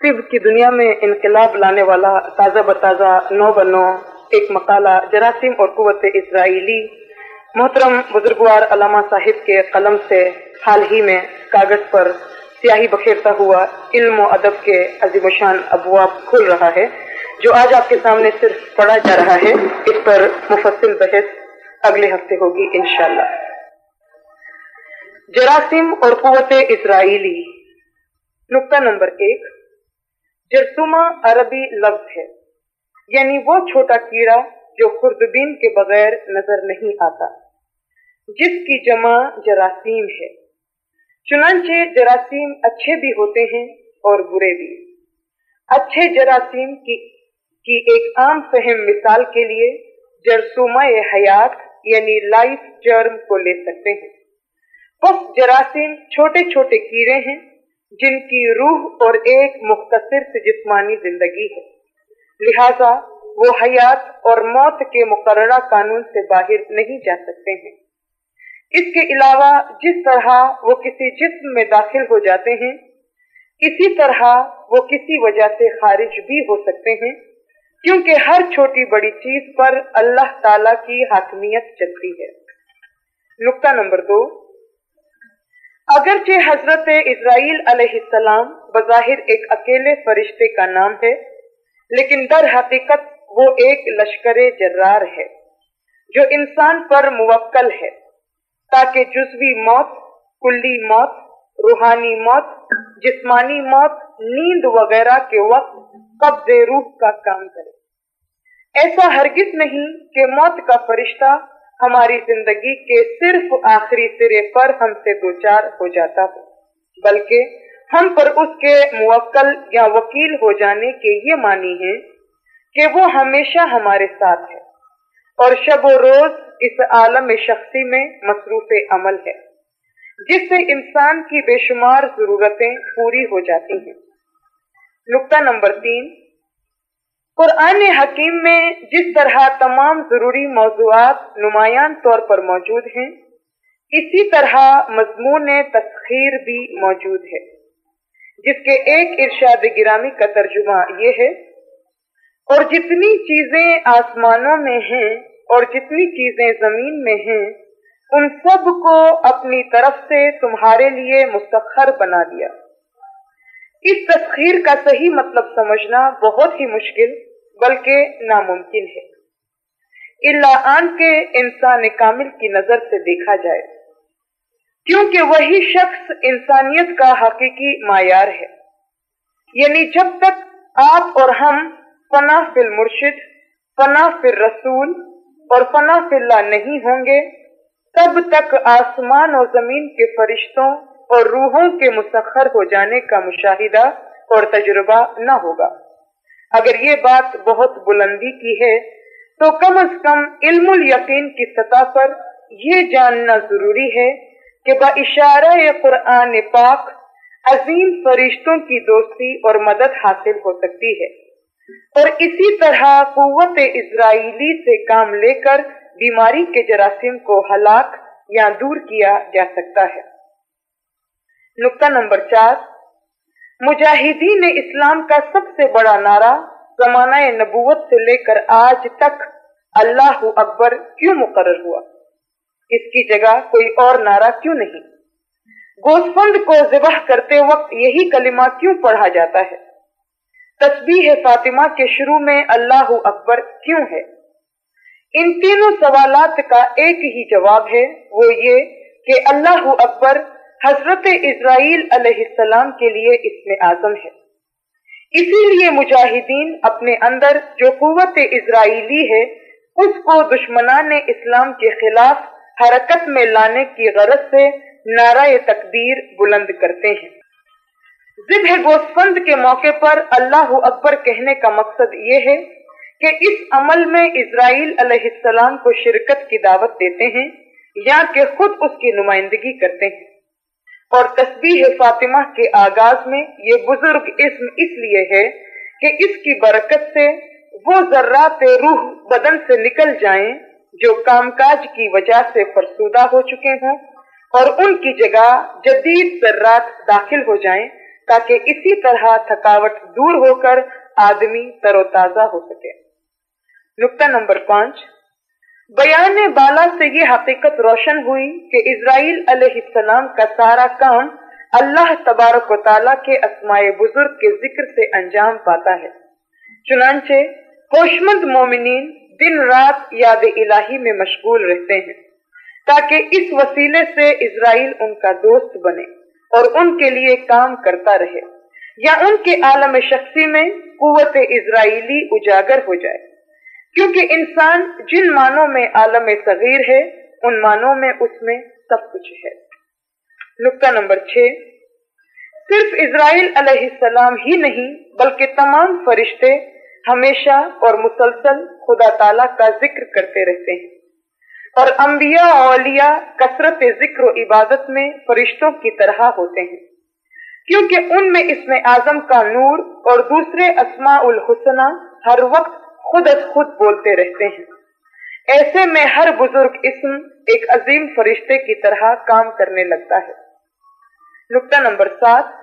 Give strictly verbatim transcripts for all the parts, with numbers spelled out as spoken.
طب की दुनिया में इनकलाब लाने वाला ताज़ा बताज़ा नौ बनो एक मकाला जरासीम और कुव्वत इसराइली मोहतरम बुजुर्गवार अल्लामा साहिब के कलम से हाल ही में कागज पर स्याही बखेरता हुआ इल्म और अदब के अजीमशान अबवाब खुल रहा है, जो आज आपके सामने सिर्फ पढ़ा जा रहा है। इस पर मुफस्सिल बहस अगले हफ्ते होगी इंशाअल्लाह। जरासीम और कुव्वत इसराइली। नुक्ता नंबर एक, जरसूमा अरबी लफ्ज है, यानी वो छोटा कीड़ा जो खुर्दबीन के बगैर नजर नहीं आता, जिसकी जमा जरासीम है। चुनांचे जरासीम अच्छे भी होते हैं और बुरे भी। अच्छे जरासीम की, की एक आम फहम मिसाल के लिए जरसूमा हयात यानी लाइफ जर्म को ले सकते हैं। बस जरासीम छोटे छोटे कीड़े हैं जिनकी रूह और एक मुख्तसर से जिस्मानी जिंदगी है, लिहाजा वो हयात और मौत के मुकर्ररा कानून से बाहर नहीं जा सकते हैं। इसके अलावा जिस तरह वो किसी जिस्म में दाखिल हो जाते हैं, इसी तरह वो किसी वजह से खारिज भी हो सकते हैं, क्योंकि हर छोटी बड़ी चीज पर अल्लाह ताला की हाकमियत चलती है। नुक्ता नंबर दो, अगरचे हजरत इस्राईल अलैहिस्सलाम बज़ाहिर एक अकेले फरिश्ते का नाम है, लेकिन दर हकीकत वो एक लश्करे जर्रार है जो इंसान पर मुवक्कल है, ताकि जुज़वी मौत, कुल्ली मौत, रूहानी मौत, जिस्मानी मौत, नींद वगैरह के वक्त कब्ज़े रूह का काम करे। ऐसा हरगिज नहीं कि मौत का फरिश्ता हमारी जिंदगी के सिर्फ आखिरी सिरे पर हमसे दो चार हो जाता हो, बल्कि हम पर उसके मुवक्कल या वकील हो जाने के ये मानी है कि वो हमेशा हमारे साथ है और शब व रोज इस आलम शख्सी में मसरूफ अमल है, जिससे इंसान की बेशुमार जरूरतें पूरी हो जाती हैं। नुक्ता नंबर तीन, कुरान हकीम में जिस तरह तमाम जरूरी मौज़ूआत नुमायान तौर पर मौजूद हैं, इसी तरह मज़मून तस्खीर भी मौजूद है, जिसके एक इरशाद गिरामी का तर्जुमा ये है, और जितनी चीजें आसमानों में हैं और जितनी चीजें जमीन में हैं, उन सब को अपनी तरफ से तुम्हारे लिए मुसख्खर बना दिया। इस तस्खीर का सही मतलब समझना बहुत ही मुश्किल बल्कि नामुमकिन है, इल्ला आन के इंसान कामिल की नजर से देखा जाए, क्योंकि वही शख्स इंसानियत का हकीकी मायार है। यानी जब तक आप और हम फना फिल मुर्शिद, फना फिल रसूल और फना फिल्लाह नहीं होंगे, तब तक आसमान और जमीन के फरिश्तों और रूहों के मुसख्खर हो जाने का मुशाहिदा और तजुर्बा न होगा। अगर ये बात बहुत बुलंदी की है, तो कम अज कम इल्मुल यकीन की सतह पर यह जानना जरूरी है कि बाइशारा कुरान पाक अजीम फरिश्तों की दोस्ती और मदद हासिल हो सकती है, और इसी तरह कुव्वत इस्राइली से काम लेकर बीमारी के जरासीम को हलाक या दूर किया जा सकता है। नुक्ता नंबर चार, मुजाहिदीन इस्लाम का सबसे बड़ा नारा ज़माना नबूवत से लेकर आज तक अल्लाहु अकबर क्यों मुकर्रर हुआ? इसकी जगह कोई और नारा क्यों नहीं? गोस्फंद को ज़िबह करते वक्त यही कलिमा क्यों पढ़ा जाता है? तस्बीह फातिमा के शुरू में अल्लाहु अकबर क्यों है? इन तीनों सवालात का एक ही जवाब है, वो ये कि अल्लाहु अकबर हजरत इस्राईल अलैहिस्सलाम के लिए इसमें आज़म है। इसीलिए मुजाहिदीन अपने अंदर जो कुव्वत इस्राइली है, उसको दुश्मनाने इस्लाम के खिलाफ हरकत में लाने की गरज से नाराए तकबीर बुलंद करते हैं। ज़िब्ह गोस्फंद के मौके पर अल्लाहु अकबर कहने का मकसद ये है कि इस अमल में इस्राईल अलैहिस्सलाम को शिरकत की दावत देते हैं या कि खुद उसकी नुमाइंदगी करते हैं। और तस्बीह फातिमा के आगाज में ये बुजुर्ग इस्म इसलिए है कि इसकी बरकत से वो जर्रात रूह बदन से निकल जाएं जो कामकाज की वजह से फरसूदा हो चुके हों, और उनकी जगह जदीद जर्रात दाखिल हो जाएं ताकि इसी तरह थकावट दूर होकर आदमी तरोताजा हो सके। नुक्ता नंबर पांच, बयान बाला से ये हकीकत रोशन हुई कि इजराइल अलैहिस्सलाम का सारा काम अल्लाह तबारक व तआला के अस्माए बुजुर्ग के जिक्र से अंजाम पाता है। चुनांचे होशमंद मोमिनीन दिन रात याद इलाही में मशगूल रहते हैं ताकि इस वसीले से इजराइल उनका दोस्त बने और उनके लिए काम करता रहे, या उनके आलम शख्सी में कुव्वत इजराइली उजागर हो जाए, क्योंकि इंसान जिन मानों में आलम सगीर है उन मानों में उसमें सब कुछ है। नुक्ता नंबर छह, सिर्फ इजराइल अलैहिस्सलाम ही नहीं बल्कि तमाम फरिश्ते हमेशा और मुसलसल खुदा ताला का जिक्र करते रहते हैं, और अंबिया और औलिया कसरत जिक्र और इबादत में फरिश्तों की तरह होते हैं, क्योंकि उनमें इसमें आजम का नूर और दूसरे अस्माउल हुस्ना हर वक्त खुद अज खुद बोलते रहते हैं। ऐसे में हर बुजुर्ग इस्म एक अजीम फरिश्ते की तरह काम करने लगता है। नुक्ता नंबर सात,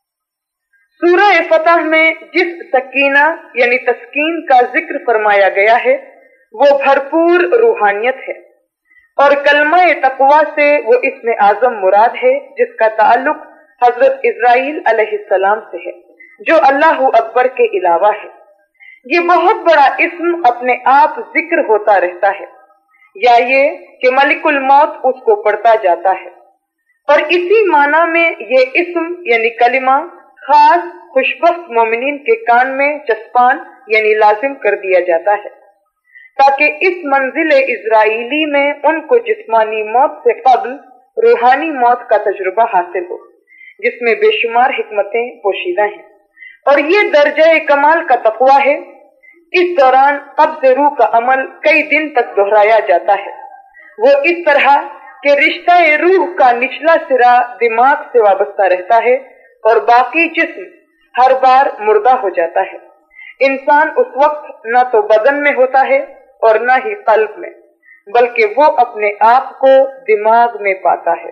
सूरह फतह में जिस सकीना यानी तस्कीन का जिक्र फरमाया गया है वो भरपूर रूहानियत है, और कलमा तकवा से वो इसमें आजम मुराद है जिसका ताल्लुक हजरत इजराइल अलैहिस्सलाम से है, जो अल्लाह अकबर के अलावा है। ये बहुत बड़ा इस्म अपने आप जिक्र होता रहता है, या ये कि मलिकुल मौत उसको पढ़ता जाता है, और इसी माना में ये इस्म यानी कलिमा खास खुशबख्त मोमिनीन के कान में चस्पान यानी लाजिम कर दिया जाता है, ताकि इस मंजिल इजराइली में उनको जिस्मानी मौत से कबल रूहानी मौत का तजुर्बा हासिल हो, जिसमें बेशुमार हिकमतें पोशीदा हैं, और ये दर्जा कमाल का तकवा है। इस दौरान कब्ज़ रूह का अमल कई दिन तक दोहराया जाता है। वो इस तरह के रिश्ता रूह का निचला सिरा दिमाग से वाबस्ता रहता है और बाकी जिस्म हर बार मुर्दा हो जाता है। इंसान उस वक्त न तो बदन में होता है और न ही कल्ब में, बल्कि वो अपने आप को दिमाग में पाता है।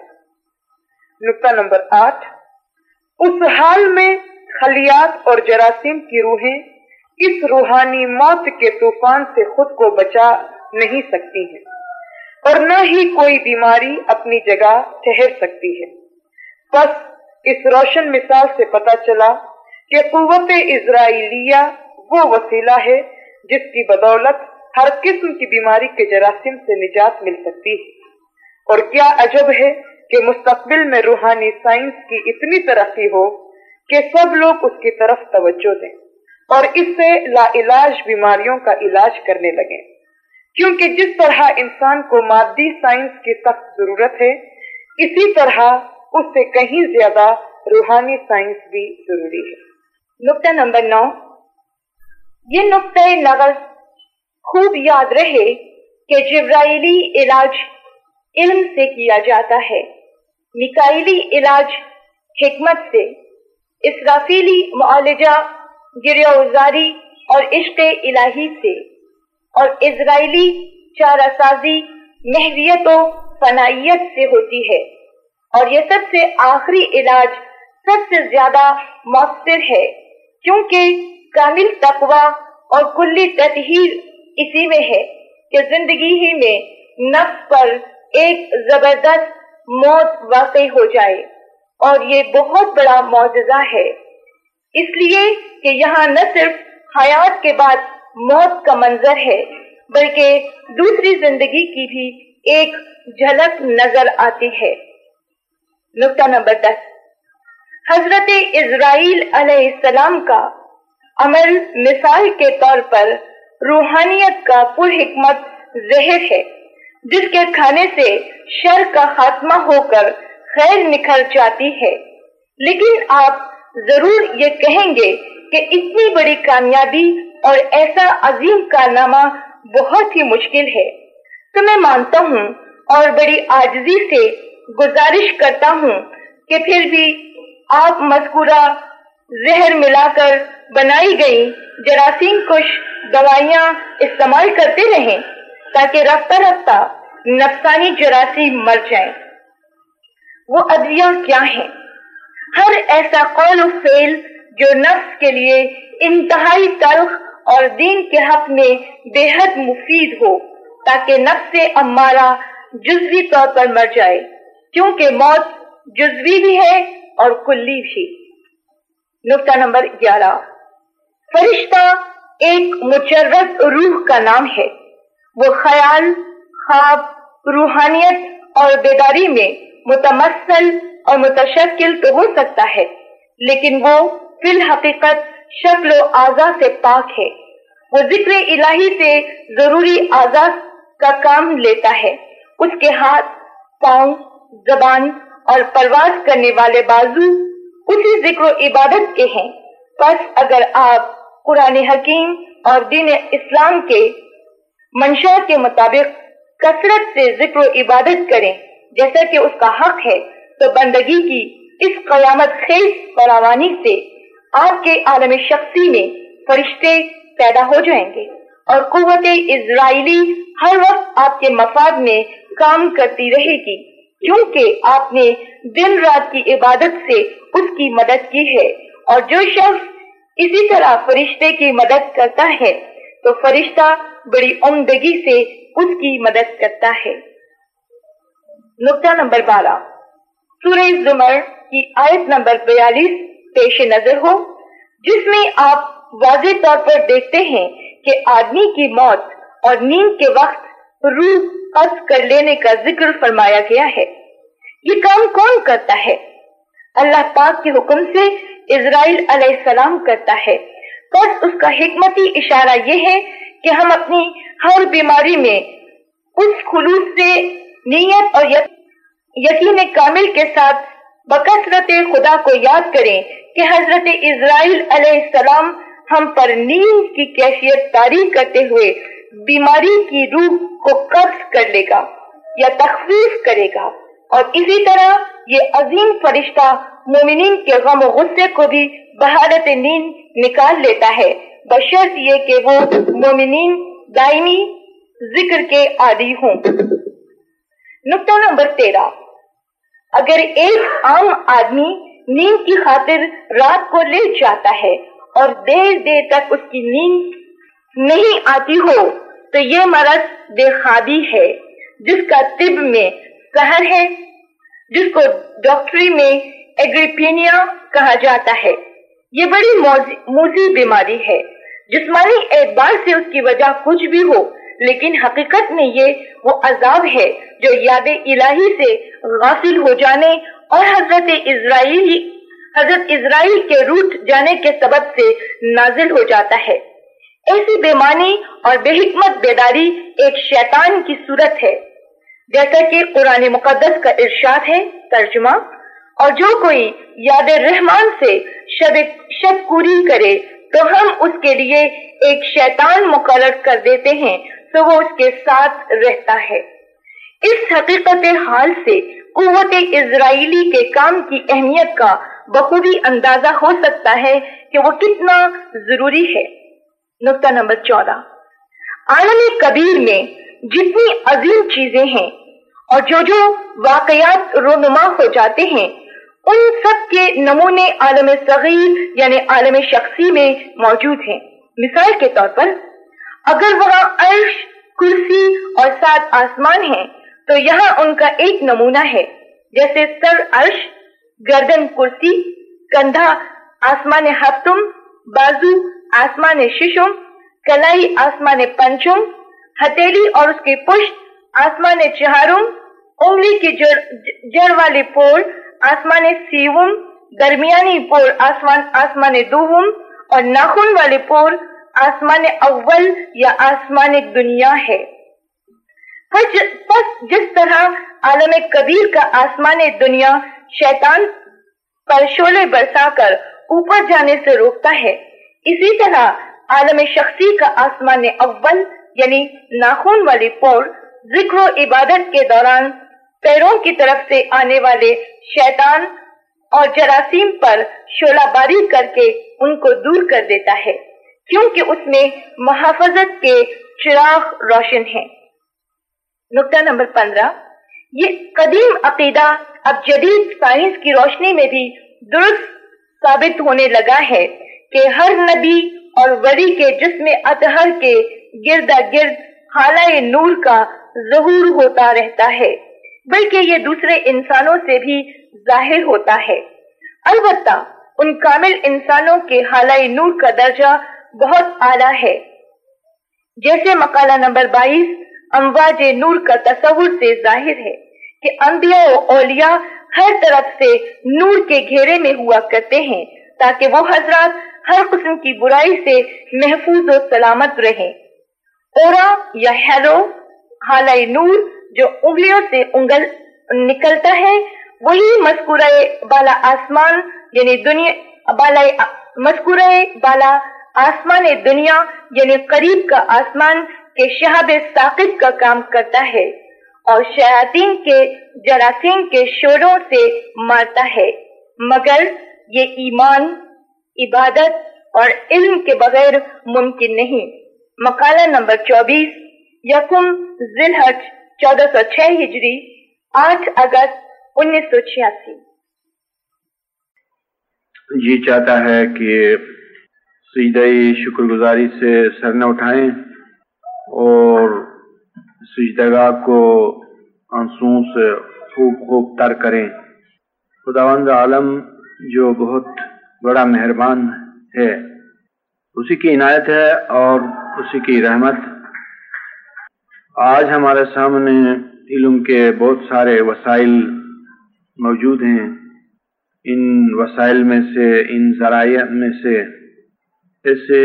नुक्ता नंबर आठ, उस हाल में खलियात और जरासीम की रूहें इस रूहानी मौत के तूफान से खुद को बचा नहीं सकती हैं, और न ही कोई बीमारी अपनी जगह ठहर सकती है। बस इस रोशन मिसाल से पता चला कि कुव्वत इजराइलिया वो वसीला है जिसकी बदौलत हर किस्म की बीमारी के जरासीम से निजात मिल सकती है। और क्या अजब है कि मुस्तकबिल में रूहानी साइंस की इतनी तरक्की हो कि सब लोग उसकी तरफ तवज्जो दें और इससे लाइलाज बीमारियों का इलाज करने लगे, क्योंकि जिस तरह इंसान को मादी साइंस की सख्त जरूरत है, इसी तरह उससे कहीं ज्यादा रूहानी साइंस भी जरूरी है। नुक्ता नंबर नौ, ये नुक्ता नगर खूब याद रहे कि जिब्राइली इलाज इल्म से किया जाता है, मिकाइली इलाज हिकमत से, इसराफीली मुआलिजा गिरियाउजारी और इश्क इलाही से, और इजराइली चारासाजी महवियत और फनाइयत से होती है। और ये सबसे आखिरी इलाज सबसे ज्यादा मौसर है, क्योंकि कामिल तकवा और कुल्ली ततहीर इसी में है कि जिंदगी ही में नफ्स पर एक जबरदस्त मौत वाकई हो जाए, और ये बहुत बड़ा मौजज़ा है, इसलिए कि यहाँ न सिर्फ हयात के बाद मौत का मंजर है, बल्कि दूसरी जिंदगी की भी एक झलक नजर आती है। नुक्ता नंबर दस, हजरत इजराइल अलैहिस्सलाम का अमल मिसाल के तौर पर रूहानियत का पुरहिकमत जहर है, जिसके खाने से शर का खात्मा होकर खैर निखर जाती है। लेकिन आप जरूर ये कहेंगे कि इतनी बड़ी कामयाबी और ऐसा अजीम कारनामा बहुत ही मुश्किल है। तो मैं मानता हूँ और बड़ी आजिज़ी से गुजारिश करता हूँ कि फिर भी आप मज़कूरा जहर मिलाकर बनाई गई जरासीम कुश दवाइयाँ इस्तेमाल करते रहें, ताकि रफ्ता रफ्ता नफसानी जरासीम मर जाएं। वो अदविया क्या हैं? हर ऐसा कौल और फेल जो नफ्स के लिए इंतहाई तल्ख और दीन के हक में बेहद मुफीद हो, ताकि नफ्स अम्मारा जुज़वी तौर पर मर जाए, क्योंकि मौत जुज़वी भी है और कुल्ली भी। नुक्ता नंबर ग्यारह, फरिश्ता एक मुजर्रद रूह का नाम है। वो ख्याल, ख्वाब, रूहानियत और बेदारी में मुतमस्सल और मुतशक्किल तो हो सकता है, लेकिन वो फिल हकीकत शक्ल व आज़ा से पाक है। वो जिक्र इलाही से जरूरी आज़ा का काम लेता है। उसके हाथ, पाँव, जबान और परवाज करने वाले बाजू उसी जिक्र इबादत के हैं। बस अगर आप कुरान हकीम और दीन इस्लाम के मंशा के मुताबिक कसरत से जिक्र इबादत करें जैसा कि उसका हक है, तो बंदगी की इस कयामत खेज फरावानी से आपके आलम शख्सी में फरिश्ते पैदा हो जाएंगे और कुव्वत इजराइली हर वक्त आपके मफाद में काम करती रहेगी, क्योंकि आपने दिन रात की इबादत से उसकी मदद की है। और जो शख्स इसी तरह फरिश्ते की मदद करता है, तो फरिश्ता बड़ी उम्दगी से उसकी मदद करता है। नुक्ता नंबर बारह, सूरह ज़ुमर की आयत नंबर बयालीस पेश नजर हो, जिसमें आप वाज़े तौर पर देखते हैं कि आदमी की मौत और नींद के वक्त रूह कब्ज़ कर लेने का जिक्र फरमाया गया है। ये काम कौन करता है? अल्लाह पाक के हुक्म से इजराइल अलैहिस्सलाम करता है। बस उसका हिकमती इशारा ये है कि हम अपनी हर बीमारी में उस खुलूस से नीयत और यकीन कामिल के साथ बकसरत खुदा को याद करें कि हजरत इजराइल अलैहिस्सलाम हम पर नींद की कैफियत तारी करते हुए बीमारी की रूह को कब्ज कर लेगा या तखफीफ करेगा, और इसी तरह ये अजीम फरिश्ता मोमिनीन के गम और गुस्से को भी बहारत नींद निकाल लेता है, बशर्त ये कि वो मोमिनीन दायमी जिक्र के आदी हों। नुक्ता नंबर तेरह, अगर एक आम आदमी नींद की खातिर रात को लेट जाता है और देर देर तक उसकी नींद नहीं आती हो, तो ये मरज बेखादी है, जिसका तिब में कहर है, जिसको डॉक्टरी में एग्रिपेनिया कहा जाता है। ये बड़ी मूजी बीमारी है। जिस्मानी एतबार से उसकी वजह कुछ भी हो, लेकिन हकीकत में ये वो अजाब है जो याद इलाही से गाफिल हो जाने और हजरत इजराइल हजरत इजराइल के रूठ जाने के सबब से नाजिल हो जाता है। ऐसी बेमानी और बेहिकमत बेदारी एक शैतान की सूरत है, जैसा कि कुरान मुकद्दस का इरशाद है। तर्जुमा, और जो कोई याद रहमान से शब शबकुरी करे तो हम उसके लिए एक शैतान मुकर्रर कर देते हैं, तो वो उसके साथ रहता है। इस हकीकत हाल से कुव्वत इजराइली के काम की अहमियत का बखूबी अंदाजा हो सकता है कि वो कितना जरूरी है। नुक्ता नंबर चौदह, आलम कबीर में जितनी अजीम चीजें हैं और जो जो वाकयात रोनुमा हो जाते हैं, उन सब के नमूने आलम सगीर यानी आलम शख्सी में मौजूद हैं। मिसाल के तौर पर, अगर वहाँ अर्श, कुर्सी और सात आसमान हैं, तो यहाँ उनका एक नमूना है। जैसे सर अर्श, गर्दन कुर्सी, कंधा आसमान हफ्तुम, बाजू आसमान शिशुम, कलाई आसमान पंचुम, हथेली और उसकी पुष्ट आसमान चहारुम, उंगली की जड़ जड़ वाली पोर आसमान सीवुम, दरमियानी पोर आसमान आसमान दुवुम और नाखून वाली पोर आसमान अव्वल या आसमान दुनिया है। बस जिस तरह आलम कबीर का आसमान दुनिया शैतान पर शोले बरसाकर ऊपर जाने से रोकता है, इसी तरह आलम शख्सी का आसमान अव्वल यानी नाखून वाली पोर जिक्र इबादत के दौरान पैरों की तरफ से आने वाले शैतान और जरासीम पर शोलाबारी करके उनको दूर कर देता है, क्योंकि उसमें मुहाफजत के चिराग रोशन हैं। नुक्ता नंबर पंद्रह, ये कदीम अकीदा अब जदीद साइंस की रोशनी में भी درست ثابت ہونے لگا ہے کہ ہر نبی اور ولی کے جسم اطہر کے گردا گرد حالہ نور کا ظہور ہوتا رہتا ہے، بلکہ یہ دوسرے انسانوں سے بھی ظاہر ہوتا ہے۔ البتہ ان کامل انسانوں کے حالہ نور کا درجہ بہت اعلیٰ ہے، جیسے مقالہ نمبر بائیس امواج نور کا تصور سے ظاہر ہے کہ انبیاء و اولیاء ہر طرف سے نور کے گھیرے میں ہوا کرتے ہیں تاکہ وہ حضرات ہر قسم کی برائی سے محفوظ و سلامت رہیں۔ اورا یا ہیلو حالہ نور جو انگلیوں سے انگل نکلتا ہے وہی مذکورہ بالا آسمان یعنی دنیا بالا مذکورہ بالا آسمان دنیا یعنی قریب کا آسمان کے شہاب ثاقب کا کام کرتا ہے اور شیاطین کے جراثیم کے شوروں سے مارتا ہے، مگر یہ ایمان، عبادت اور علم کے بغیر ممکن نہیں۔ مقالہ نمبر چوبیس یکم ذی الحج چودہ سو چھ ہجری، آٹھ اگست انیس سو چھیاسی۔ جی چاہتا ہے کہ سجدہ شکر گزاری سے سر نہ اٹھائیں اور سجدگاہ کو آنسوؤں سے خوب خوب تر کریں۔ خداوند عالم جو بہت بڑا مہربان ہے، اسی کی عنایت ہے اور اسی کی رحمت۔ آج ہمارے سامنے علم کے بہت سارے وسائل موجود ہیں۔ ان وسائل میں سے، ان ذرائع میں سے ایسے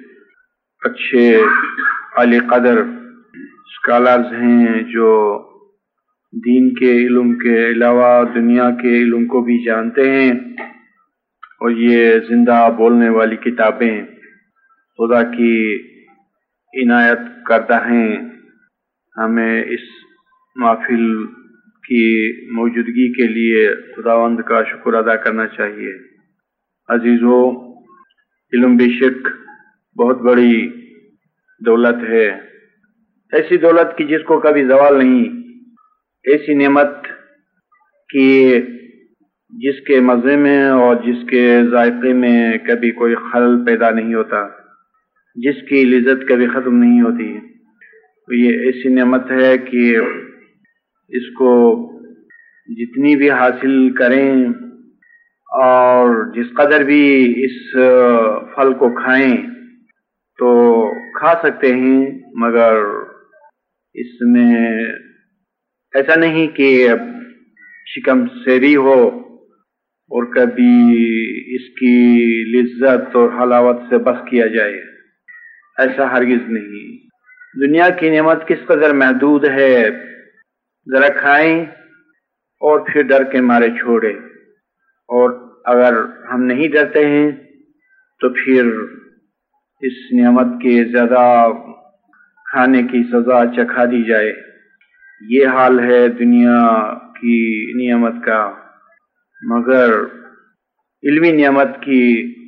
اچھے عالی قدر اسکالرز ہیں جو دین کے علم کے علاوہ دنیا کے علم کو بھی جانتے ہیں، اور یہ زندہ بولنے والی کتابیں خدا کی عنایت کردہ ہیں۔ ہمیں اس محفل کی موجودگی کے لیے خداوند کا شکر ادا کرنا چاہیے۔ عزیزو، علم بے شک بہت بڑی دولت ہے، ایسی دولت کی جس کو کبھی زوال نہیں، ایسی نعمت کی جس کے مزے میں اور جس کے ذائقے میں کبھی کوئی خلل پیدا نہیں ہوتا، جس کی لذت کبھی ختم نہیں ہوتی۔ یہ ایسی نعمت ہے کہ اس کو جتنی بھی حاصل کریں اور جس قدر بھی اس پھل کو کھائیں تو کھا سکتے ہیں، مگر اس میں ایسا نہیں کہ شکم سیری ہو اور کبھی اس کی لذت اور حلاوت سے بس کیا جائے، ایسا ہرگز نہیں۔ دنیا کی نعمت کس قدر محدود ہے، ذرا کھائیں اور پھر ڈر کے مارے چھوڑے، اور اگر ہم نہیں ڈرتے ہیں تو پھر اس نعمت کے زیادہ کھانے کی سزا چکھا دی جائے۔ یہ حال ہے دنیا کی نعمت کا، مگر علمی نعمت کی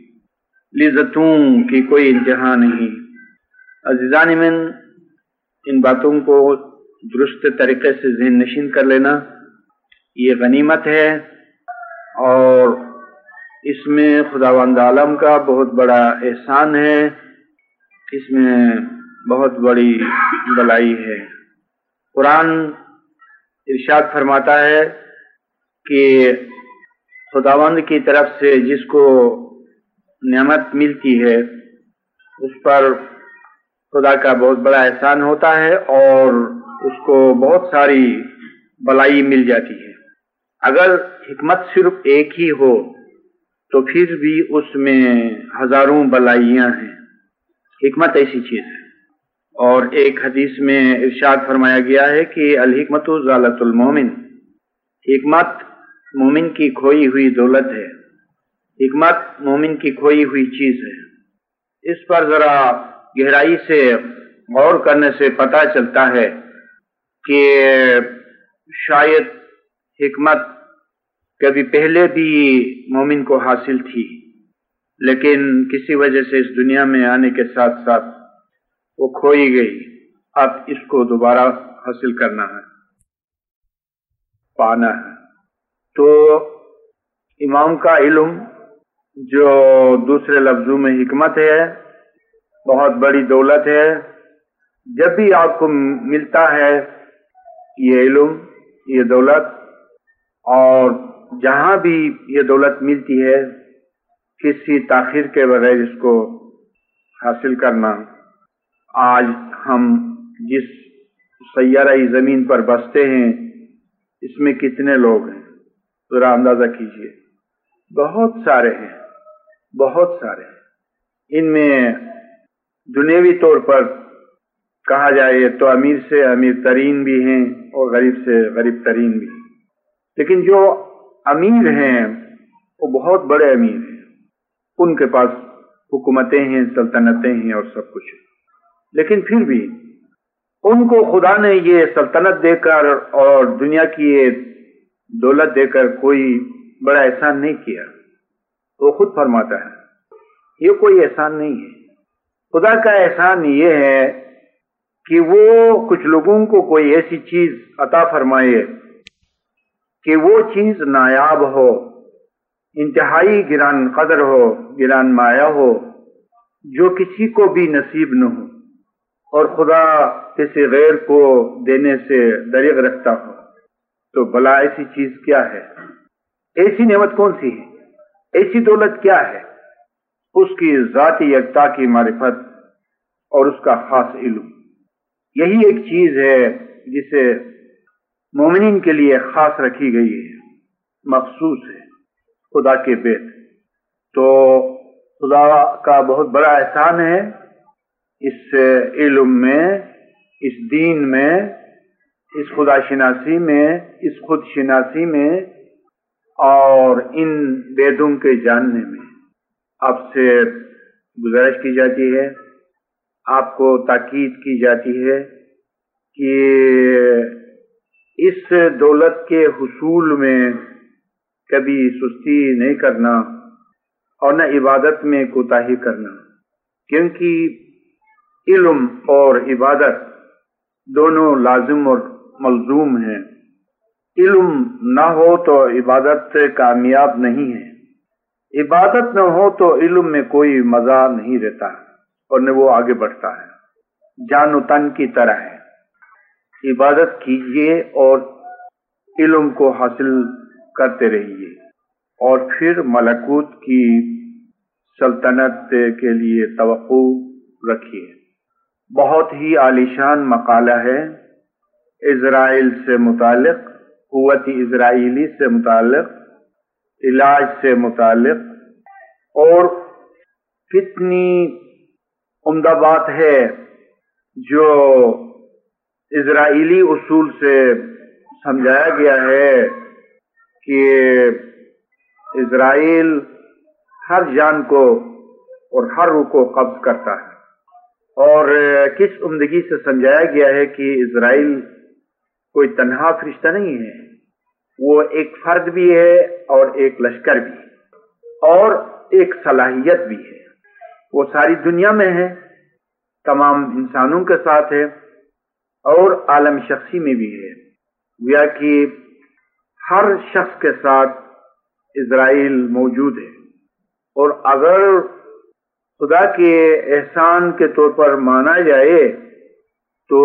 لذتوں کی کوئی انتہا نہیں۔ عزیزان من، ان باتوں کو درست طریقے سے ذہن نشین کر لینا یہ غنیمت ہے، اور اس میں خداوند عالم کا بہت بڑا احسان ہے، اس میں بہت بڑی بلائی ہے۔ قرآن ارشاد فرماتا ہے کہ خداوند کی طرف سے جس کو نعمت ملتی ہے اس پر خدا کا بہت بڑا احسان ہوتا ہے اور اس کو بہت ساری بلائی مل جاتی ہے۔ اگر حکمت صرف ایک ہی ہو تو پھر بھی اس میں ہزاروں بلائیاں ہیں۔ حکمت ایسی چیز ہے، اور ایک حدیث میں ارشاد فرمایا گیا ہے کہ الحکمت ضالۃ المومن، حکمت مومن کی کھوئی ہوئی دولت ہے، حکمت مومن کی کھوئی ہوئی چیز ہے۔ اس پر ذرا گہرائی سے غور کرنے سے پتہ چلتا ہے کہ شاید حکمت کبھی پہلے بھی مومن کو حاصل تھی، لیکن کسی وجہ سے اس دنیا میں آنے کے ساتھ ساتھ وہ کھوئی گئی۔ اب اس کو دوبارہ حاصل کرنا ہے، پانا ہے۔ تو امام کا علم جو دوسرے لفظوں میں حکمت ہے، بہت بڑی دولت ہے. جب بھی آپ کو ملتا ہے یہ علم، یہ دولت، اور جہاں بھی یہ دولت ملتی ہے کسی تاخیر کے بغیر اس کو حاصل کرنا. آج ہم جس سیارہ زمین پر بستے ہیں اس میں کتنے لوگ ہیں ذرا اندازہ کیجئے. بہت سارے ہیں، بہت سارے ہیں. ان میں دنیوی طور پر کہا جائے تو امیر سے امیر ترین بھی ہیں اور غریب سے غریب ترین بھی. لیکن جو امیر ہیں وہ بہت بڑے امیر ہیں، ان کے پاس حکومتیں ہیں، سلطنتیں ہیں اور سب کچھ. لیکن پھر بھی ان کو خدا نے یہ سلطنت دے کر اور دنیا کی یہ دولت دے کر کوئی بڑا احسان نہیں کیا. وہ خود فرماتا ہے یہ کوئی احسان نہیں ہے. خدا کا احسان یہ ہے کہ وہ کچھ لوگوں کو کوئی ایسی چیز عطا فرمائے کہ وہ چیز نایاب ہو، انتہائی گران قدر ہو، گران مایہ ہو، جو کسی کو بھی نصیب نہ ہو، اور خدا کسی غیر کو دینے سے دریغ رکھتا ہو. تو بھلا ایسی چیز کیا ہے؟ ایسی نعمت کون سی ہے؟ ایسی دولت کیا ہے؟ اس کی ذاتی یکتا کی معرفت اور اس کا خاص علم. یہی ایک چیز ہے جسے مومنین کے لیے خاص رکھی گئی ہے، مخصوص ہے خدا کے بیت. تو خدا کا بہت بڑا احسان ہے اس علم میں، اس دین میں، اس خدا شناسی میں، اس خود شناسی میں اور ان بیدوں کے جاننے میں. آپ سے گزارش کی جاتی ہے، آپ کو تاکید کی جاتی ہے کہ اس دولت کے حصول میں کبھی سستی نہیں کرنا اور نہ عبادت میں کوتاہی کرنا، کیونکہ علم اور عبادت دونوں لازم اور ملزوم ہیں. علم نہ ہو تو عبادت کامیاب نہیں ہے، عبادت نہ ہو تو علم میں کوئی مزہ نہیں رہتا اور نہ وہ آگے بڑھتا ہے. جان و تن کی طرح ہے. عبادت کیجئے اور علم کو حاصل کرتے رہیے اور پھر ملکوت کی سلطنت کے لیے توقع رکھیے. بہت ہی عالیشان مقالہ ہے اسرائیل سے متعلق، قوت اسرائیلی سے متعلق، علاج سے متعلق، اور کتنی عمدہ بات ہے جو اسرائیلی اصول سے سمجھایا گیا ہے کہ اسرائیل ہر جان کو اور ہر روح کو قبض کرتا ہے. اور کس عمدگی سے سمجھایا گیا ہے کہ اسرائیل کوئی تنہا فرشتہ نہیں ہے، وہ ایک فرد بھی ہے اور ایک لشکر بھی ہے اور ایک صلاحیت بھی ہے. وہ ساری دنیا میں ہے، تمام انسانوں کے ساتھ ہے اور عالم شخصی میں بھی ہے. گویا کہ ہر شخص کے ساتھ اسرائیل موجود ہے. اور اگر خدا کے احسان کے طور پر مانا جائے تو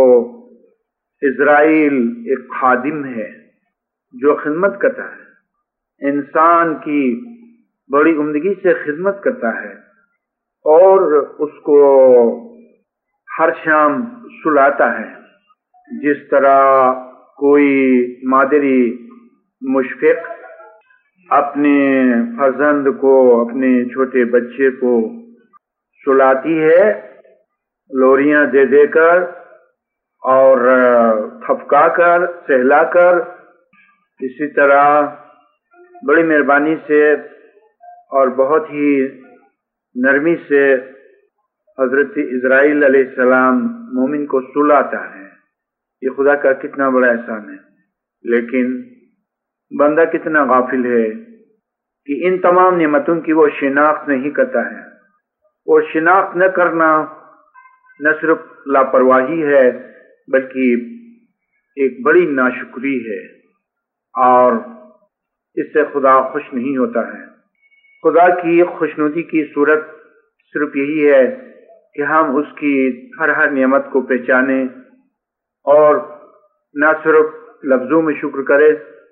اسرائیل ایک خادم ہے جو خدمت کرتا ہے، انسان کی بڑی عمدگی سے خدمت کرتا ہے اور اس کو ہر شام سلاتا ہے. جس طرح کوئی مادری مشفق اپنے فرزند کو، اپنے چھوٹے بچے کو سلاتی ہے لوریاں دے دے کر اور تھپکا کر، سہلا کر، اسی طرح بڑی مہربانی سے اور بہت ہی نرمی سے حضرت اسرائیل علیہ السلام مومن کو سلاتا ہے. یہ خدا کا کتنا بڑا احسان ہے. لیکن بندہ کتنا غافل ہے کہ ان تمام نعمتوں کی وہ شناخت نہیں کرتا ہے. وہ شناخت نہ کرنا نہ صرف لاپرواہی ہے بلکہ ایک بڑی ناشکری ہے. اور اس سے خدا خوش نہیں ہوتا ہے۔ خدا کی خوشنودی کی صورت صرف یہی ہے کہ ہم اس کی ہر ہر نعمت کو پہچانیں اور نہ صرف لفظوں میں شکر کریں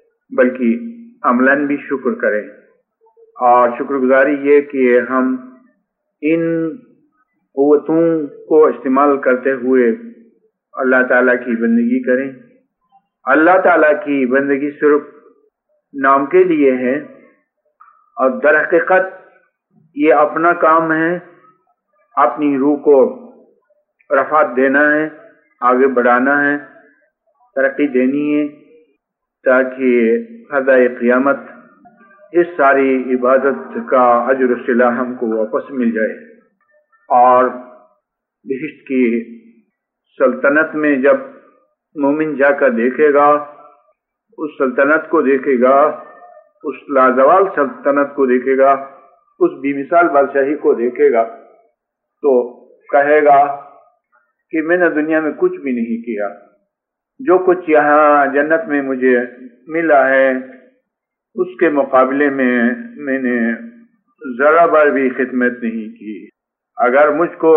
بلکہ عملاً بھی شکر کریں، اور شکر گزاری یہ کہ ہم ان قوتوں کو استعمال کرتے ہوئے اللہ تعالیٰ کی بندگی کریں۔ اللہ تعالیٰ کی بندگی صرف نام کے لیے ہے اور در حقیقت یہ اپنا کام ہے، اپنی روح کو رفعت دینا ہے، آگے بڑھانا ہے، ترقی دینی ہے، تاکہ فضا قیامت اس ساری عبادت کا اجر و صلہ ہم کو واپس مل جائے، اور بہشت کی سلطنت میں جب مومن جا کر دیکھے گا، اس سلطنت کو دیکھے گا، اس لازوال سلطنت کو دیکھے گا، اس بے مثال بادشاہی کو دیکھے گا، تو کہے گا کہ میں نے دنیا میں کچھ بھی نہیں کیا، جو کچھ یہاں جنت میں مجھے ملا ہے اس کے مقابلے میں میں نے ذرا بار بھی خدمت نہیں کی۔ اگر مجھ کو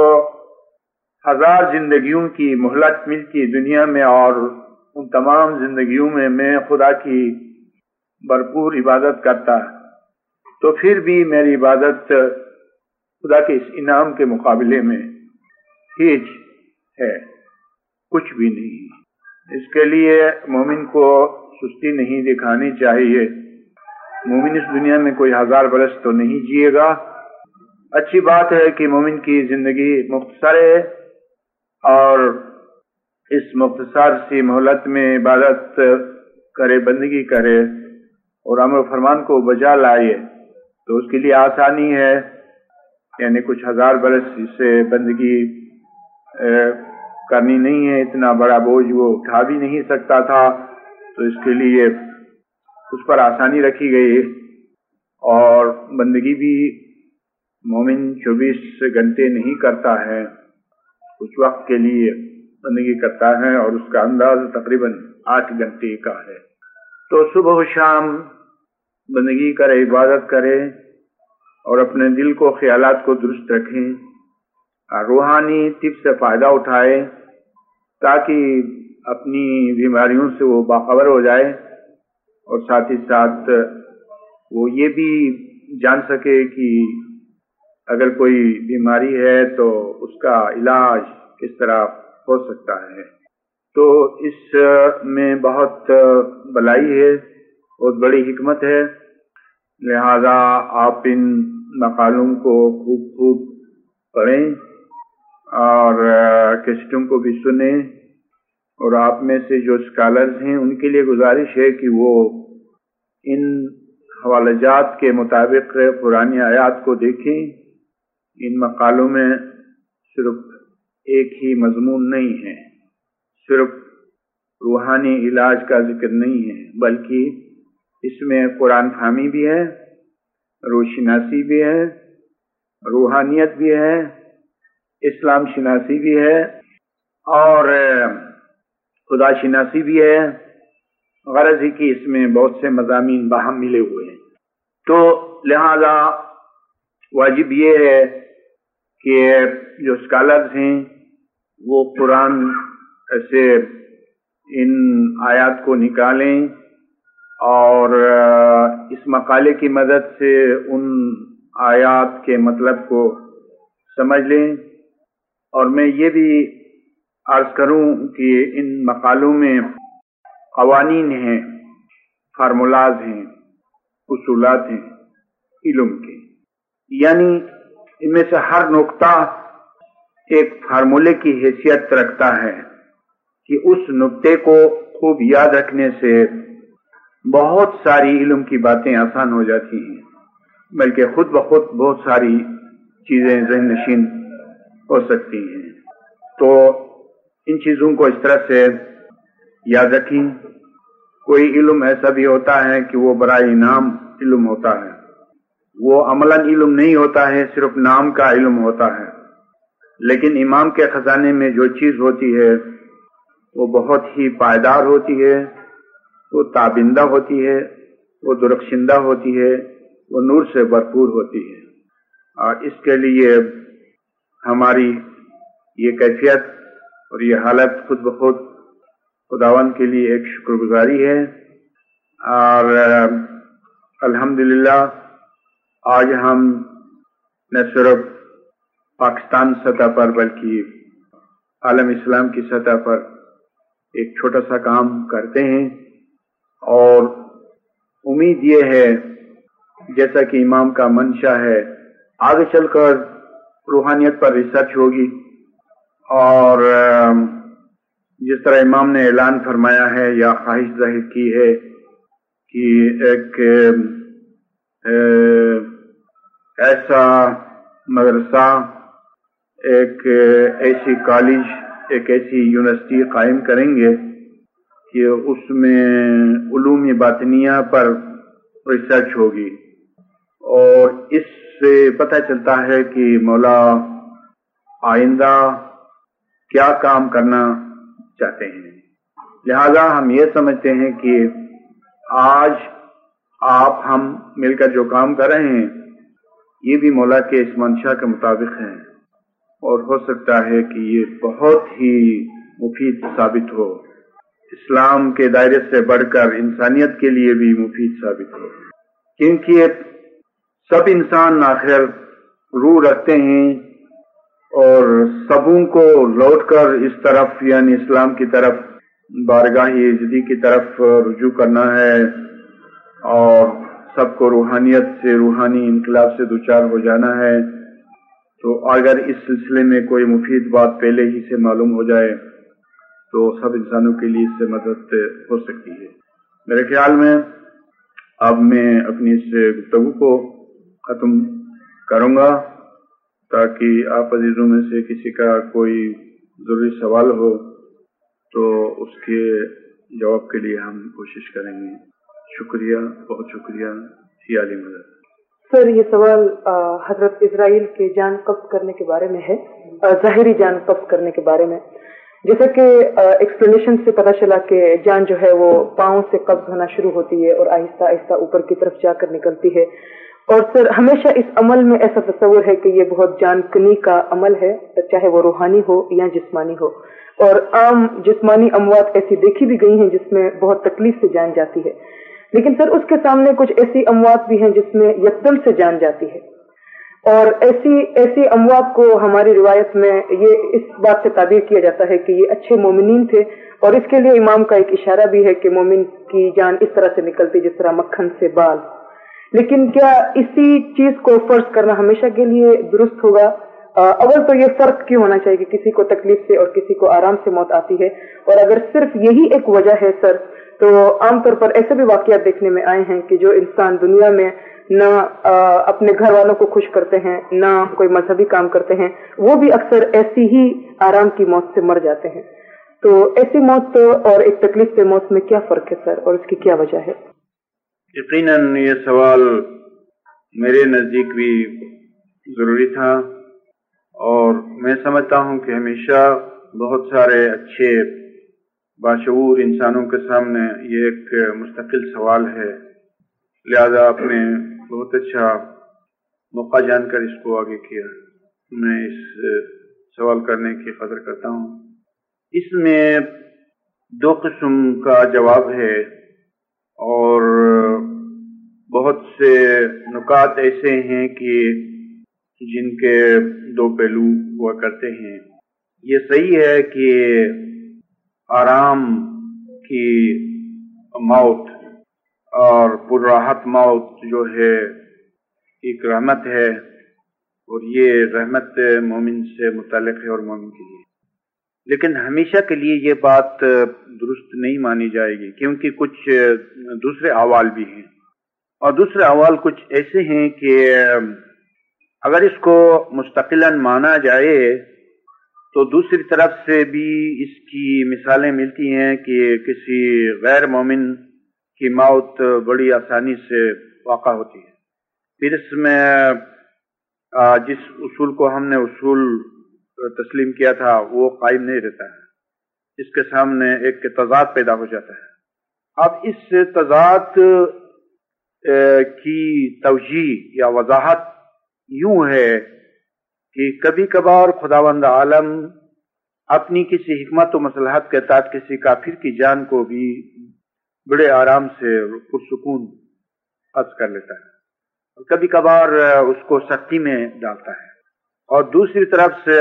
ہزار زندگیوں کی مہلت ملتی دنیا میں اور ان تمام زندگیوں میں میں خدا کی بھرپور عبادت کرتا تو پھر بھی میری عبادت خدا کے اس انعام کے مقابلے میں ہیچ ہے، کچھ بھی نہیں۔ اس کے لیے مومن کو سستی نہیں دکھانی چاہیے۔ مومن اس دنیا میں کوئی ہزار برس تو نہیں جیے گا۔ اچھی بات ہے کہ مومن کی زندگی مختصر ہے اور اس مختصر سی مہلت میں عبادت کرے، بندگی کرے اور امر و فرمان کو بجا لائے تو اس کے لیے آسانی ہے، یعنی کچھ ہزار برس سے بندگی کرنی نہیں ہے، اتنا بڑا بوجھ وہ اٹھا بھی نہیں سکتا تھا، تو اس کے لیے اس پر آسانی رکھی گئی، اور بندگی بھی مومن چوبیس گھنٹے نہیں کرتا ہے، کچھ وقت کے لیے بندگی کرتا ہے اور اس کا انداز تقریباً آٹھ گھنٹے کا ہے۔ تو صبح و شام بندگی کرے، عبادت کرے اور اپنے دل کو، خیالات کو درست رکھیں، روحانی طب سے فائدہ اٹھائے تاکہ اپنی بیماریوں سے وہ باخبر ہو جائے، اور ساتھ ہی ساتھ وہ یہ بھی جان سکے کہ اگر کوئی بیماری ہے تو اس کا علاج کس طرح ہو سکتا ہے۔ تو اس میں بہت بھلائی ہے، بہت بڑی حکمت ہے، لہذا آپ ان مقالوں کو خوب خوب پڑھیں اور کیسٹوں کو بھی سنیں، اور آپ میں سے جو اسکالرز ہیں ان کے لیے گزارش ہے کہ وہ ان حوالہ جات کے مطابق پرانی آیات کو دیکھیں۔ ان مقالوں میں صرف ایک ہی مضمون نہیں ہے، صرف روحانی علاج کا ذکر نہیں ہے، بلکہ اس میں قرآن فہمی بھی ہے، روح شناسی بھی ہے، روحانیت بھی ہے، اسلام شناسی بھی ہے، اور خدا شناسی بھی ہے۔ غرض ہی کہ اس میں بہت سے مضامین باہم ملے ہوئے ہیں۔ تو لہذا واجب یہ ہے کہ جو اسکالرز ہیں وہ قرآن سے ان آیات کو نکالیں اور اس مقالے کی مدد سے ان آیات کے مطلب کو سمجھ لیں۔ اور میں یہ بھی عرض کروں کہ ان مقالوں میں قوانین ہیں، فارمولاز ہیں، اصولات ہیں علم کے، یعنی ان میں سے ہر نقطہ ایک فارمولے کی حیثیت رکھتا ہے کہ اس نقطے کو خوب یاد رکھنے سے بہت ساری علم کی باتیں آسان ہو جاتی ہیں، بلکہ خود بخود بہت ساری چیزیں ذہن نشین ہو سکتی ہیں۔ تو ان چیزوں کو اس طرح سے یاد رکھیں۔ کوئی علم ایسا بھی ہوتا ہے کہ وہ برائے نام علم ہوتا ہے، وہ عملاً علم نہیں ہوتا ہے، صرف نام کا علم ہوتا ہے، لیکن امام کے خزانے میں جو چیز ہوتی ہے وہ بہت ہی پائیدار ہوتی ہے، وہ تابندہ ہوتی ہے، وہ درخشندہ ہوتی ہے، وہ نور سے بھرپور ہوتی ہے، اور اس کے لیے ہماری یہ کیفیت اور یہ حالت خود بخود خداوند کے لیے ایک شکر گزاری ہے۔ اور الحمدللہ آج ہم نہ صرف پاکستان سطح پر بلکہ عالم اسلام کی سطح پر ایک چھوٹا سا کام کرتے ہیں، اور امید یہ ہے جیسا کہ امام کا منشا ہے آگے چل کر روحانیت پر ریسرچ ہوگی، اور جس طرح امام نے اعلان فرمایا ہے یا خواہش ظاہر کی ہے کہ ایک ایسا مدرسہ، ایک ایسی کالج، ایک ایسی یونیورسٹی قائم کریں گے کہ اس میں علوم باطنیہ پر ریسرچ ہوگی، اور اس سے پتہ چلتا ہے کہ مولا آئندہ کیا کام کرنا چاہتے ہیں۔ لہذا ہم یہ سمجھتے ہیں کہ آج آپ ہم مل کر جو کام کر رہے ہیں یہ بھی مولا کے اس منشا کے مطابق ہیں، اور ہو سکتا ہے کہ یہ بہت ہی مفید ثابت ہو، اسلام کے دائرے سے بڑھ کر انسانیت کے لیے بھی مفید ثابت ہو، کیونکہ سب انسان آخر روح رکھتے ہیں، اور سبوں کو لوٹ کر اس طرف یعنی اسلام کی طرف، بارگاہ یزدی کی طرف رجوع کرنا ہے، اور سب کو روحانیت سے، روحانی انقلاب سے دوچار ہو جانا ہے۔ تو اگر اس سلسلے میں کوئی مفید بات پہلے ہی سے معلوم ہو جائے تو سب انسانوں کے لیے اس سے مدد ہو سکتی ہے۔ میرے خیال میں اب میں اپنی اس گفتگو کو ختم کروں گا، تاکہ آپ عزیزوں میں سے کسی کا کوئی ضروری سوال ہو تو اس کے جواب کے لیے ہم کوشش کریں گے۔ شکریہ، بہت شکریہ، یہ عالی مدد۔ سر، یہ سوال حضرت اسرائیل کے جان قبض کرنے کے بارے میں ہے، ظاہری جان قبض کرنے کے بارے میں۔ جیسا کہ ایکسپلینیشن سے پتہ چلا کہ جان جو ہے وہ پاؤں سے قبض ہونا شروع ہوتی ہے اور آہستہ آہستہ اوپر کی طرف جا کر نکلتی ہے، اور سر ہمیشہ اس عمل میں ایسا تصور ہے کہ یہ بہت جان کنی کا عمل ہے، چاہے وہ روحانی ہو یا جسمانی ہو، اور عام جسمانی اموات ایسی دیکھی بھی گئی ہیں جس میں بہت تکلیف سے جان جاتی ہے، لیکن سر اس کے سامنے کچھ ایسی اموات بھی ہیں جس میں یکدم سے جان جاتی ہے، اور ایسی ایسی اموات کو ہماری روایت میں یہ اس بات سے تعبیر کیا جاتا ہے کہ یہ اچھے مومنین تھے، اور اس کے لیے امام کا ایک اشارہ بھی ہے کہ مومن کی جان اس طرح سے نکلتی جس طرح مکھن سے بال۔ لیکن کیا اسی چیز کو فرض کرنا ہمیشہ کے لیے درست ہوگا؟ اول تو یہ فرق کیوں ہونا چاہیے کہ کسی کو تکلیف سے اور کسی کو آرام سے موت آتی ہے؟ اور اگر صرف یہی ایک وجہ ہے سر، تو عام طور پر ایسے بھی واقعات دیکھنے میں آئے ہیں کہ جو انسان دنیا میں نہ اپنے گھر والوں کو خوش کرتے ہیں، نہ کوئی مذہبی کام کرتے ہیں، وہ بھی اکثر ایسی ہی آرام کی موت سے مر جاتے ہیں۔ تو ایسی موت اور ایک تکلیف سے موت میں کیا فرق ہے سر، اور اس کی کیا وجہ ہے؟ یقیناً یہ سوال میرے نزدیک بھی ضروری تھا، اور میں سمجھتا ہوں کہ ہمیشہ بہت سارے اچھے باشعور انسانوں کے سامنے یہ ایک مستقل سوال ہے، لہذا آپ نے بہت اچھا موقع جان کر اس کو آگے کیا۔ میں اس سوال کرنے کی قدر کرتا ہوں۔ اس میں دو قسم کا جواب ہے، اور بہت سے نکات ایسے ہیں کہ جن کے دو پہلو ہوا کرتے ہیں۔ یہ صحیح ہے کہ آرام کی موت اور پرراحت موت جو ہے ایک رحمت ہے، اور یہ رحمت مومن سے متعلق ہے اور مومن کے لیے، لیکن ہمیشہ کے لیے یہ بات درست نہیں مانی جائے گی، کیونکہ کچھ دوسرے احوال بھی ہیں، اور دوسرے احوال کچھ ایسے ہیں کہ اگر اس کو مستقلاً مانا جائے تو دوسری طرف سے بھی اس کی مثالیں ملتی ہیں کہ کسی غیر مومن کی موت بڑی آسانی سے واقع ہوتی ہے، پھر اس میں جس اصول کو ہم نے اصول تسلیم کیا تھا وہ قائم نہیں رہتا ہے، اس کے سامنے ایک تضاد پیدا ہو جاتا ہے۔ اب اس تضاد کی توجیہ یا وضاحت یوں ہے کہ کبھی کبھار خداوند عالم اپنی کسی حکمت و مصلحت کے تحت کسی کافر کی جان کو بھی بڑے آرام سے پرسکون قبض کر لیتا ہے، اور کبھی کبھار اس کو سختی میں ڈالتا ہے، اور دوسری طرف سے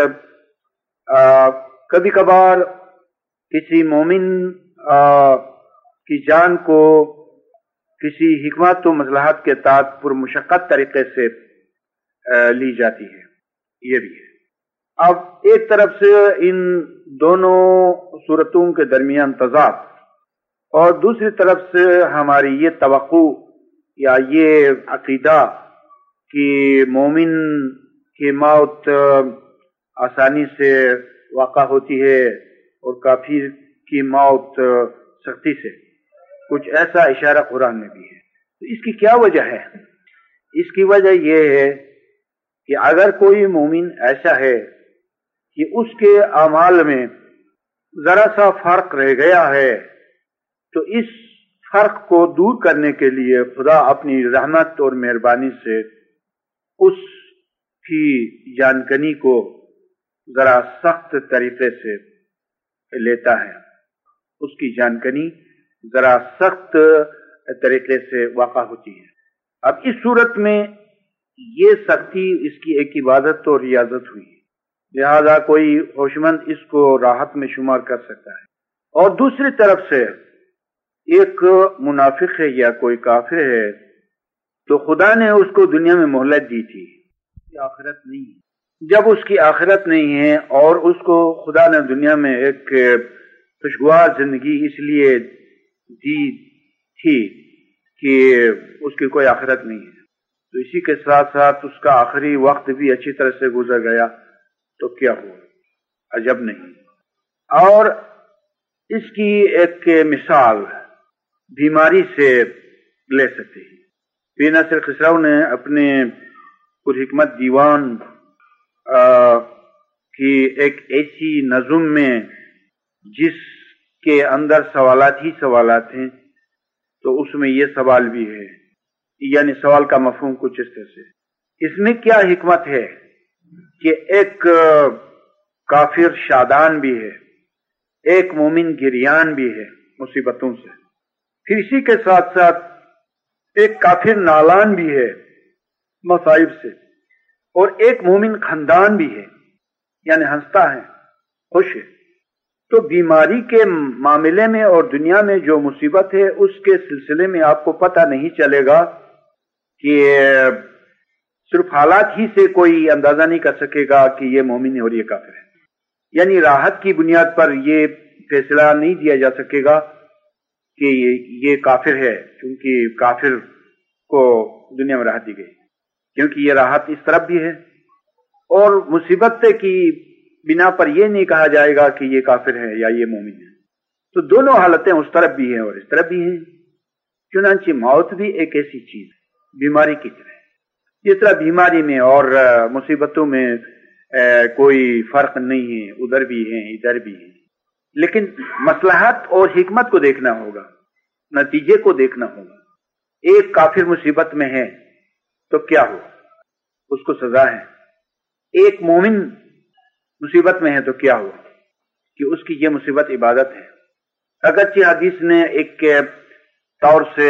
آ, کبھی کبھار کسی مومن آ, کی جان کو کسی حکمت و مصلحت کے تحت پر مشقت طریقے سے آ, لی جاتی ہے، یہ بھی ہے۔ اب ایک طرف سے ان دونوں صورتوں کے درمیان تضاد، اور دوسری طرف سے ہماری یہ توقع یا یہ عقیدہ کہ مومن کی موت آسانی سے واقع ہوتی ہے اور کافر کی موت سختی سے، کچھ ایسا اشارہ قرآن میں بھی ہے۔ تو اس کی کیا وجہ ہے؟ اس کی وجہ یہ ہے کہ اگر کوئی مومن ایسا ہے کہ اس کے اعمال میں ذرا سا فرق رہ گیا ہے، تو اس فرق کو دور کرنے کے لیے خدا اپنی رحمت اور مہربانی سے اس کی جانکنی کو ذرا سخت طریقے سے لیتا ہے، اس کی جانکنی ذرا سخت طریقے سے واقع ہوتی ہے۔ اب اس صورت میں یہ سختی اس کی ایک عبادت اور ریاضت ہوئی، لہذا کوئی ہوشمند اس کو راحت میں شمار کر سکتا ہے۔ اور دوسری طرف سے ایک منافق ہے یا کوئی کافر ہے تو خدا نے اس کو دنیا میں مہلت دی تھی، آخرت نہیں ہے۔ جب اس کی آخرت نہیں ہے اور اس کو خدا نے دنیا میں ایک خوشگوار زندگی اس لیے دی تھی کہ اس کی کوئی آخرت نہیں ہے، تو اسی کے ساتھ ساتھ اس کا آخری وقت بھی اچھی طرح سے گزر گیا، تو کیا ہوا؟ عجب نہیں۔ اور اس کی ایک مثال بیماری سے لے سکتے ہیں۔ پیر ناصر خسرو نے اپنے پرحکمت دیوان کی ایک ایسی نظم میں، جس کے اندر سوالات ہی سوالات ہیں، تو اس میں یہ سوال بھی ہے، یعنی سوال کا مفہوم کچھ اس طرح سے، اس میں کیا حکمت ہے کہ ایک کافر شادان بھی ہے، ایک مومن گریان بھی ہے مصیبتوں سے، پھر اسی کے ساتھ ساتھ ایک کافر نالان بھی ہے مصائب سے، اور ایک مومن خندان بھی ہے، یعنی ہنستا ہے، خوش ہے۔ تو بیماری کے معاملے میں اور دنیا میں جو مصیبت ہے، اس کے سلسلے میں آپ کو پتہ نہیں چلے گا کہ صرف حالات ہی سے کوئی اندازہ نہیں کر سکے گا کہ یہ مومن ہے اور یہ کافر ہے، یعنی راحت کی بنیاد پر یہ فیصلہ نہیں دیا جا سکے گا کہ یہ کافر ہے کیونکہ کافر کو دنیا میں راحت دی گئی، کیونکہ یہ راحت اس طرف بھی ہے، اور مصیبت کی بنا پر یہ نہیں کہا جائے گا کہ یہ کافر ہے یا یہ مومن ہے۔ تو دونوں حالتیں اس طرف بھی ہیں اور اس طرف بھی ہیں۔ چنانچہ موت بھی ایک ایسی چیز ہے بیماری کی طرح، جس طرح بیماری میں اور مصیبتوں میں کوئی فرق نہیں ہے، ادھر بھی ہیں ادھر بھی ہیں، لیکن مصلحت اور حکمت کو دیکھنا ہوگا، نتیجے کو دیکھنا ہوگا۔ ایک کافر مصیبت میں ہے تو کیا ہو؟ اس کو سزا ہے۔ ایک مومن مصیبت میں ہے تو کیا ہو؟ کہ اس کی یہ مصیبت عبادت ہے۔ اگرچہ حدیث نے ایک طور سے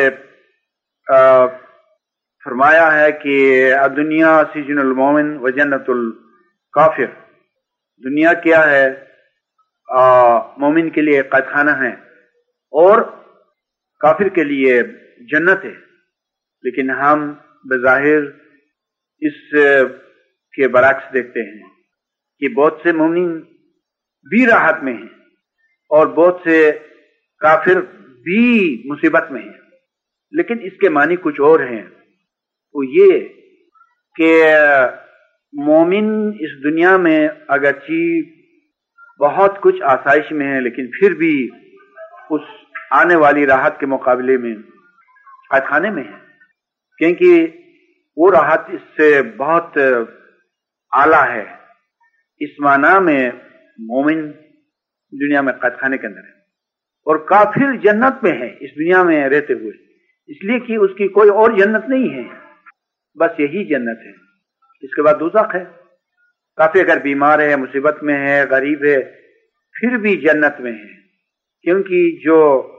فرمایا ہے کہ دنیا سجن المومن و جنت الکافر، دنیا کیا ہے؟ مومن کے لیے قید خانہ ہے اور کافر کے لیے جنت ہے، لیکن ہم بظاہر اس کے برعکس دیکھتے ہیں کہ بہت سے مومن بھی راحت میں ہیں اور بہت سے کافر بھی مصیبت میں ہیں، لیکن اس کے معنی کچھ اور ہیں۔ وہ یہ کہ مومن اس دنیا میں اگرچہ بہت کچھ آسائش میں ہے، لیکن پھر بھی اس آنے والی راحت کے مقابلے میں قید خانے میں ہے، کیونکہ وہ راحت اس سے بہت اعلیٰ ہے۔ اس معنی میں مومن دنیا میں قید خانے کے اندر ہے اور کافر جنت میں ہے اس دنیا میں رہتے ہوئے، اس لیے کہ اس کی کوئی اور جنت نہیں ہے، بس یہی جنت ہے، اس کے بعد دوزخ ہے۔ کافی اگر بیمار ہے، مصیبت میں ہے، غریب ہے، پھر بھی جنت میں ہے، کیونکہ جو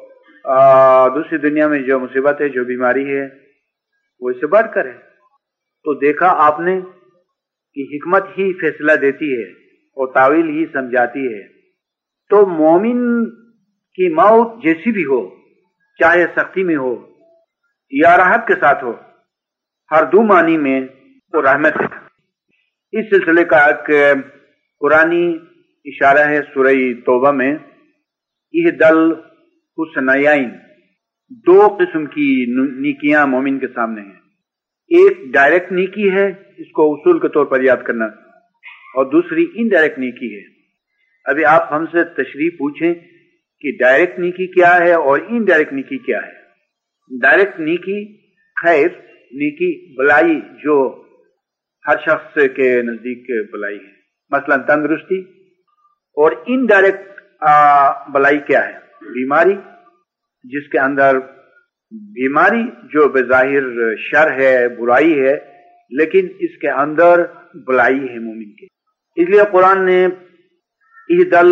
دوسری دنیا میں جو مصیبت ہے، جو بیماری ہے، وہ اس سے بڑھ کر ہے۔ تو دیکھا آپ نے کہ حکمت ہی فیصلہ دیتی ہے اور تعویل ہی سمجھاتی ہے۔ تو مومن کی موت جیسی بھی ہو، چاہے سختی میں ہو یا راحت کے ساتھ ہو، ہر دو معنی میں وہ رحمت ہے۔ اس سلسلے کا ایک قرآنی اشارہ ہے سورہ توبہ میں، اہدل حسنیین، دو قسم کی نیکیاں مومن کے سامنے ہیں۔ ایک ڈائریکٹ نیکی ہے، اس کو اصول کے طور پر یاد کرنا، اور دوسری انڈائریکٹ نیکی ہے۔ ابھی آپ ہم سے تشریح پوچھیں کہ ڈائریکٹ نیکی کیا ہے اور انڈائریکٹ نیکی کیا ہے۔ ڈائریکٹ نیکی خیر، نیکی بلائی جو ہر شخص کے نزدیک بلائی ہے، مثلا تندرستی۔ اور انڈائریکٹ بلائی کیا ہے؟ بیماری، جس کے اندر بیماری جو بظاہر شر ہے، برائی ہے، لیکن اس کے اندر بلائی ہے مومن کے۔ اس لیے قرآن نے اہدل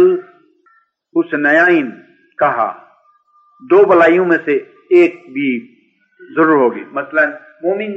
حسنیین کہا، دو بلائیوں میں سے ایک بھی ضرور ہوگی۔ مثلا مومن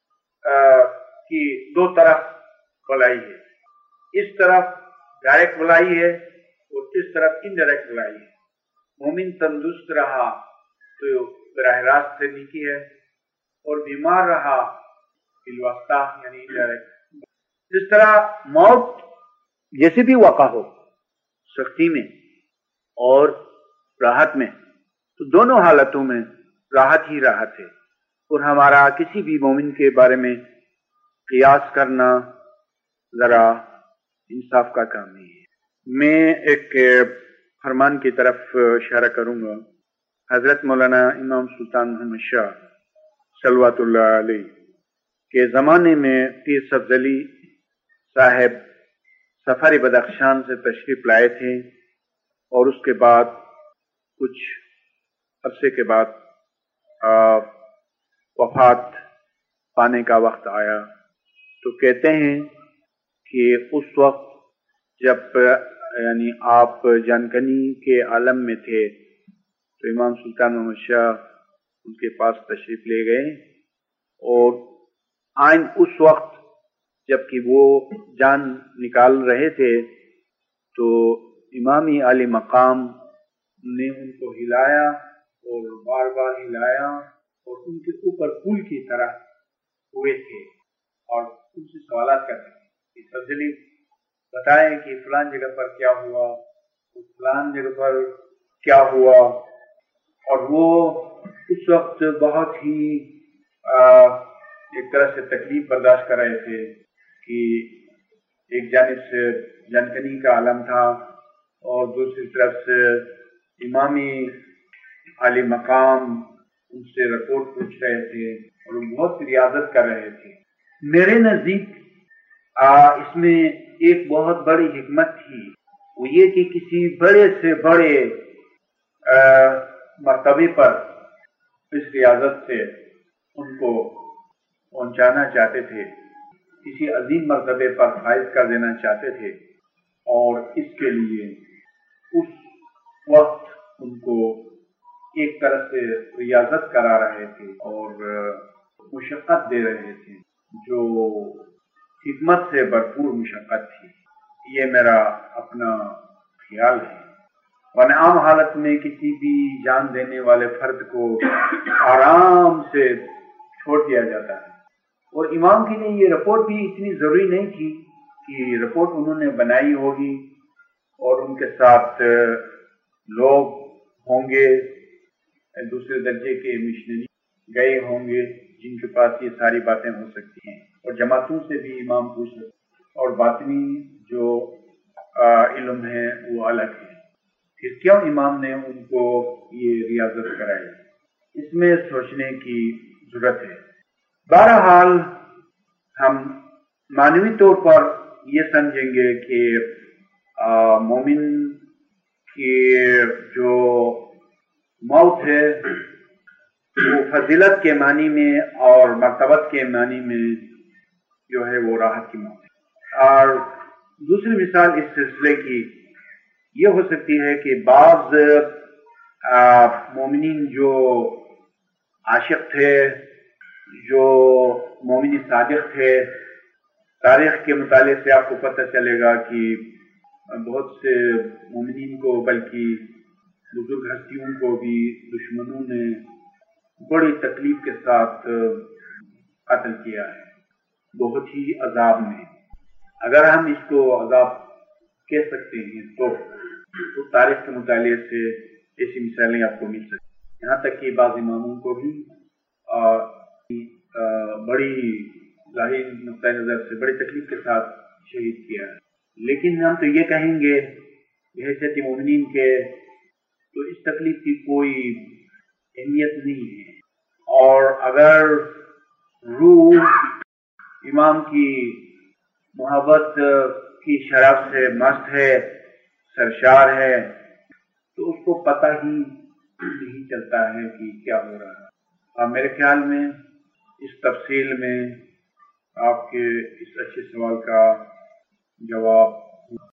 کی دو طرف بلائی ہے، اس طرف ڈائریکٹ بلائی ہے اور اس طرف انڈائریکٹ بلائی ہے۔ مومن تندرست رہا تو براہ راست سے نیکی ہے، اور بیمار رہا بالواسطہ یعنی انڈائریکٹ۔ جس طرح موت جیسے بھی واقع ہو، سختی میں اور راحت میں، تو دونوں حالتوں میں راحت ہی راحت ہے، اور ہمارا کسی بھی مومن کے بارے میں قیاس کرنا ذرا انصاف کا کام نہیں ہے۔ میں ایک فرمان کی طرف اشارہ کروں گا۔ حضرت مولانا امام سلطان محمد شاہ صلوات اللہ علیہ کے زمانے میں پیر سبز علی صاحب سفر بدخشان سے تشریف لائے تھے، اور اس کے بعد کچھ عرصے کے بعد وفات پانے کا وقت آیا۔ تو کہتے ہیں کہ اس وقت جب یعنی آپ جانکنی کے عالم میں تھے، تو امام سلطان محمد شاہ ان کے پاس تشریف لے گئے، اور آئین اس وقت جبکہ وہ جان نکال رہے تھے، تو امامی عالی مقام نے ان کو ہلایا اور بار بار ہلایا، اور ان کے اوپر پل کی طرح ہوئے تھے، اور ان سے سوالات کرتے تھے کہ تفصیلی بتائیں کہ فلان جگہ پر کیا ہوا، فلان جگہ پر کیا ہوا۔ اور وہ اس وقت بہت ہی ایک طرح سے تکلیف برداشت کر رہے تھے کہ ایک جانب سے جانکنی کا عالم تھا، اور دوسری طرف سے امامی عالی مقام ان سے رپورٹ پوچھ رہے تھے، اور وہ بہت ریاضت کر رہے تھے۔ میرے نزدیک اس میں ایک بہت بڑی حکمت تھی، وہ یہ کہ کسی بڑے سے بڑے مرتبے پر اس ریاضت سے ان کو پہنچانا چاہتے تھے، کسی عظیم مرتبے پر فائز کر دینا چاہتے تھے، اور اس کے لیے اس وقت ان کو ایک طرح سے ریاضت کرا رہے تھے اور مشقت دے رہے تھے، جو حکمت سے بھرپور مشقت تھی۔ یہ میرا اپنا خیال ہے، ورنہ عام حالت میں کسی بھی جان دینے والے فرد کو آرام سے چھوڑ دیا جاتا ہے، اور امام کے لیے یہ رپورٹ بھی اتنی ضروری نہیں تھی کہ رپورٹ انہوں نے بنائی ہوگی اور ان کے ساتھ لوگ ہوں گے دوسرے درجے کے مشنری گئے ہوں گے جن کے پاس یہ ساری باتیں ہو سکتی ہیں، اور جماعتوں سے بھی امام پوچھ سکتے ہیں، اور باطنی جو علم ہے وہ الگ ہے۔ پھر کیوں امام نے ان کو یہ ریاضت کرائی؟ اس میں سوچنے کی ضرورت ہے۔ بہرحال ہم معنوی طور پر یہ سمجھیں گے کہ مومن کی جو موت ہے وہ فضیلت کے معنی میں اور مرتبت کے معنی میں جو ہے وہ راحت کی موت ہے۔ اور دوسری مثال اس سلسلے کی یہ ہو سکتی ہے کہ بعض مومنین جو عاشق تھے، جو مومن صادق تھے، تاریخ کے مطالعے سے آپ کو پتہ چلے گا کہ بہت سے مومنین کو بلکہ بزرگ ہستیوں کو بھی دشمنوں نے بڑی تکلیف کے ساتھ قتل کیا ہے، بہت ہی عذاب میں۔ اگر ہم اس کو عذاب کہہ سکتے ہیں تو تاریخ کے مطالعے سے ایسی مثالیں آپ کو مل سکتی، یہاں تک کہ بعض اماموں کو بھی بڑی ظاہر نقطۂ نظر سے بڑی تکلیف کے ساتھ شہید کیا ہے۔ لیکن ہم تو یہ کہیں گے حیثیت مومنین کے تو اس تکلیف کی کوئی اہمیت نہیں ہے، اور اگر روح امام کی محبت کی شرف سے مست ہے، سرشار ہے، تو اس کو پتہ ہی نہیں چلتا ہے کہ کیا ہو رہا ہے۔ اور میرے خیال میں اس تفصیل میں آپ کے اس اچھے سوال کا جواب